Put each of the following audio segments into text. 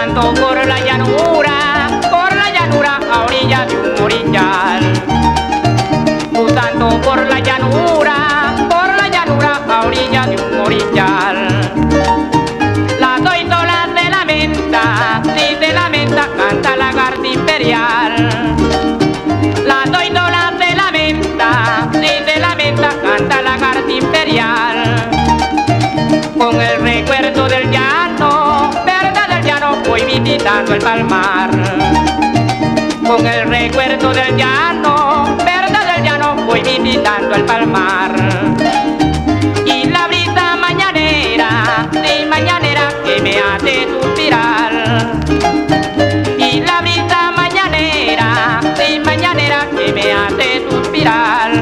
Buscando por la llanura a orilla de un orinal. Buscando por la llanura a orilla de un orinal. La toitola se lamenta, si se lamenta canta la garza imperial. La toitola se lamenta, si se lamenta canta la garza imperial. Con el recuerdo del llano, verdad del llano, voy visitando el palmar. Con el recuerdo del llano, verdad del llano, voy visitando el palmar. Y la brisa mañanera, sí mañanera, que me hace suspirar. Y la brisa mañanera, sí mañanera, que me hace suspirar.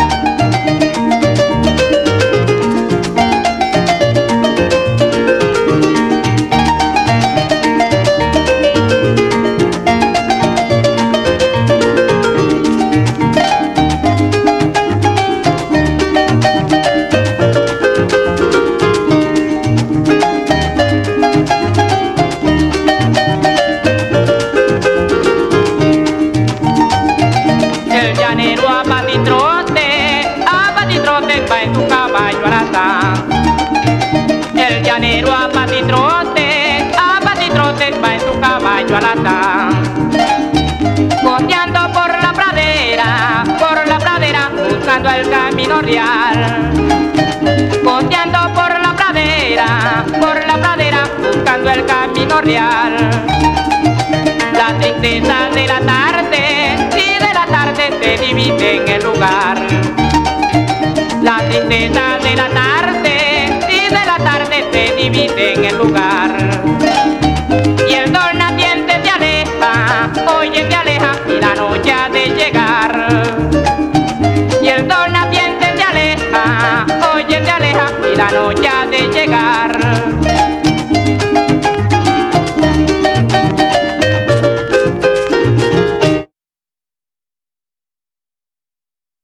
Va en su caballo alazán. El llanero a patitrote va en su caballo alazán. Costeando por la pradera, buscando el camino real. Costeando por la pradera, buscando el camino real. La tristeza de la tarde, sí de la tarde se divide en el lugar. La tristeza de la tarde, sí de la tarde se divide en el lugar. Y el sol naciente se aleja, oye se aleja y la noche ha de llegar. Y el sol naciente se aleja, oye se aleja y la noche ha de llegar.